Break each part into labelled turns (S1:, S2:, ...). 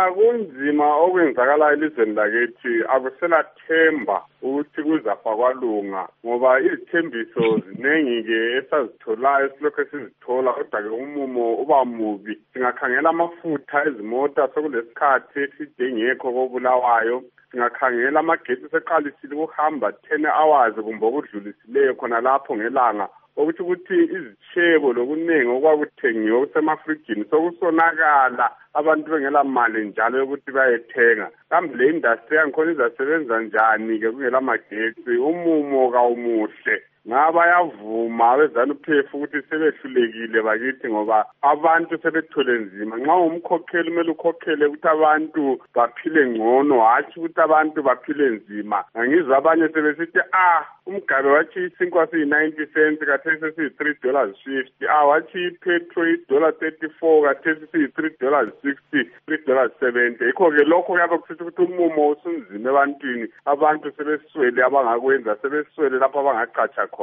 S1: kunzima okwenzakala elizweni lakithi, akuselathemba ukuthi kuzafa kwalunga ngoba izithembiso ziningi-ke esazitholayo esilokhu sizithola, kodwa-ke umumo uba mubi. Singakhangela amafutha ezimota sekulesikhathi eside engekho kobulawayo, singakhangela amagetsi seqalisile ukuhamba 10 hours kumbe okudlulisileyo khona lapho ngelanga, ukuthi izitshebo lokuningi okwakuthengiwe kusemafrijini sokusonakala, abantu bengela mali njalo yokuthi bayethenga. Kambe le industry yangikhona izasebenza njani-ke kungela magetsi? Umumo kawumuhle. Ngaba yavuma abezanu-PF ukuthi sebehlulekile bakithi ngoba abantu sebethole nzima. Nxa umkhokheli kumele ukhokhele ukuthi abantu baphile ngcono, hatshi ukuthi abantu baphile nzima. Ngizwa abanye sebesithi umgabe wathi isinkwa siyi-90 cents kathesi siyi-$3.50. Wathi ipetrol $34 kathesi siyi-$3.60, $3.70. Yikho-ke lokho kuyabe kusithi ukuthi umumo usunzima ebantwini. Abantu sebeswele abangakwenza, sebeswele lapho abangacatsha khona.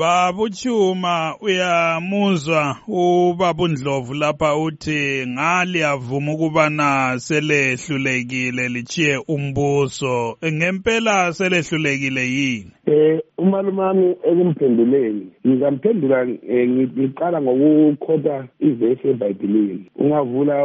S2: Babuchuma uyamuzwa ubaba uNdlovu lapha uthi ngaliyavuma ukubana selehlulekile lichiye umbuso. Ngempela selehlulekile yini?
S3: Umalumami ekumphenduleni ngizamphendula ngiqala ngokukhotha ivesi eBhayibhelini. Ungavula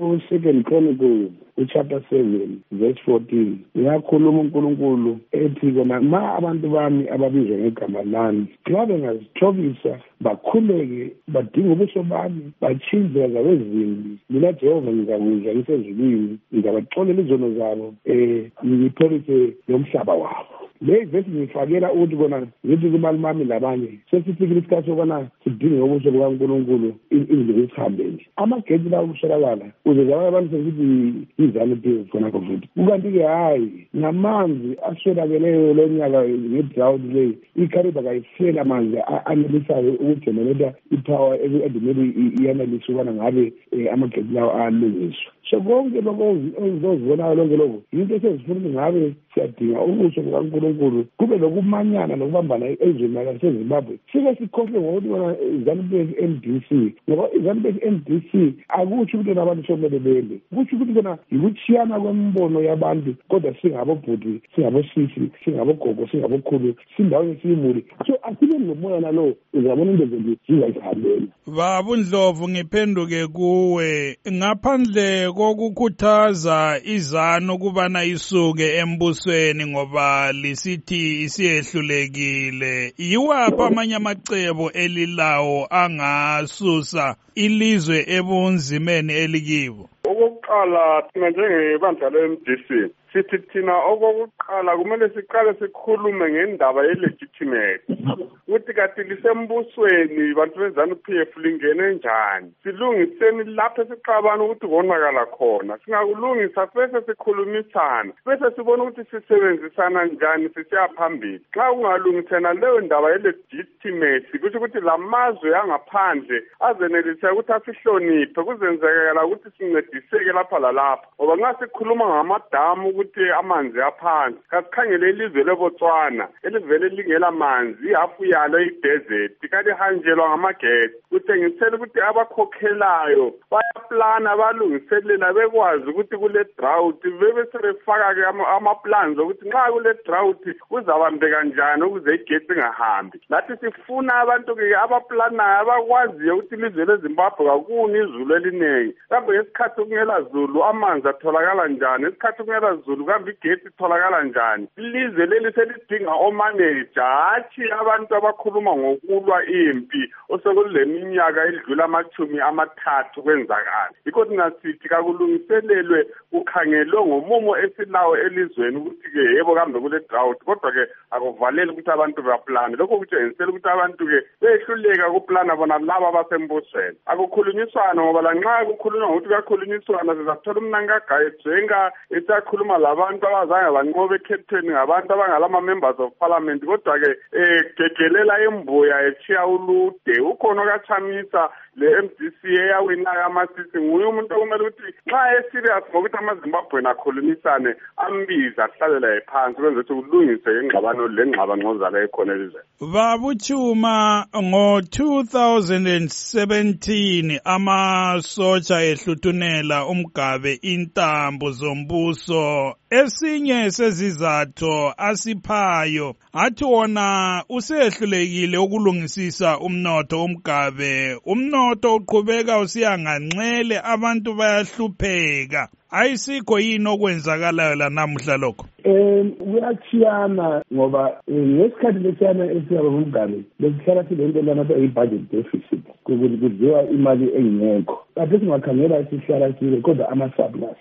S3: u2 Chronicles chapter 7 verse 14. Ngiyakhuluma uNkulunkulu ethi kona ma abantu bami ababizwa ngegama lami nxa bengazithobisa bakhuleke badinga ubuso bami batshinze zabe zimbi, mina Jehova ngizakuzwa ngisezulwini, ngizabaxolela izono zabo ngiphelise lomhlaba wabo. Le vesi ngifakela ukuthi kona ngithi kumalumami labanye sesifikile isikhathi sokubana sidinge ubuso bukaNkulunkulu indlela esihambeni. Amagetsi lawo kuswelakala uze abantu sesithi izanu phezulu khonapho futhi. Kukanti-ke hayi namanzi aswelakeleyo lo nyaka nge-drought leyi iCaribe kayisela amanzi anelisayo ukujenereta ipower edimele iyanelisa ukubana ngabe amagetsi lawo alungiswa. So konke lokho ozibonayo lonke lokho yinto esezifuna ngabe siyadinga ubuso bukaNkulunkulu kube lokumanyana nokubambana ezweni laseZimbabwe. Sike sikhohle ngokuthi bona iZanu-PF MDC ngoba iZanu-PF MDC akutsho ukuthi nabantu somele bele, kutsho ukuthi kona yikuchiyana kwembono yabantu, kodwa singabobhuti, singabosisi, singabogogo, singabokhulu, sindawo siyimuli. So asibe nomoya nalo uzabona into nje zizayihambela.
S2: Baba uNdlovu ngiphenduke kuwe, ngaphandle kokukhuthaza izanu kubana isuke embusweni ngoba lisithi isiyehlulekile, yiwaphi amanye amacebo elilawo angasusa ilizwe ebunzimeni elikibo?
S1: Okokuqala thina njengebandla le-MDC sithi thina okokuqala kumele siqale sikhulume ngendaba ye-legitimacy ukuthi kanti lisembusweni bantu beZanu-PF lingene njani, silungiseni lapho siqabana ukuthi konakala khona. Singakulungisa bese sikhulumisana, bese sibona ukuthi sisebenzisana njani sisiya phambili. Xa ungalungisena leyo ndaba ye-legitimacy kusho ukuthi lamazwe angaphandle azenelisa ukuthi asihloniphe, kuzenzekela ukuthi sincediseke lapha lalapha. Ngoba nxa sikhuluma ngamadamu ukuthi amanzi aphansi, kasikhangele ilizwe leBotswana elivele lingela manzi, ihafu yalo idesert, kanti hanjelwa ngamagetsi. Kuthengisela ukuthi abakhokhelayo bayaplana, balungiselela, bekwazi ukuthi kule drought bebe sebefaka-ke amaplans ukuthi nxa kule drought kuzabambeka njani ukuze igetsi ingahambi. Lathi sifuna abantu-ke abaplanayo abakwaziyo ukuthi ilizwe leZimbabwe kakuni izulu eliningi, kambe ngesikhathi kungela zulu amanzi atholakala njani, ngesikhathi kungela zulu kambe igetsi itholakala njani. Ilizwe leli selidinga omaneja, hatshi abantu abakhuluma ngokulwa impi osekule minyaka edlula 30 kwenzakala. Yikho thina kakulungiselelwe kukhangelwe ngomumo esilawo elizweni ukuthi-ke yebo kambe kule drought, kodwa-ke akuvaleli ukuthi abantu baplane. Lokho kutshengisela ukuthi abantu-ke behluleka kuplana bona laba abasembusweni. Akukhulunyiswana ngoba lanxa kukhulunywa ngokuthi kuyakhulunyiswana sizathola umnankagayi ejenga esakhuluma labantu abazange banqobe ekhethweni ngabantu abangalama-members of parliament, kodwa-ke gegelela embuya echiya ulude. Ukhona okaChamisa le MDC eyawinayo amasisi nguye umuntu okumele ukuthi nxa eserious ngokuthi amaZimbabwe akhulumisane ambiza ahlalela phansi kwenze ukuthi kulungiswe ingxabano lengxabangxoza ekhona elizweni.
S2: Babuchuma ngo-2017 amasotsha ehluthunela umgabe intambo zombuso. Esinye sezizathu asiphayo athi wona usehlulekile ukulungisisa umnotho womgabe. Umnotho uqhubeka usiyanganxele, abantu bayahlupheka. Ayisikho yini okwenzakalayo la namuhla lokho?
S3: Kuyachiyana ngoba ngesikhathi lesiyana esiyaba ngumgabe besihlala silento lana i-budget deficit, kudliwa imali engekho. Kade singakhangela sihlala sile kodwa ama-surplus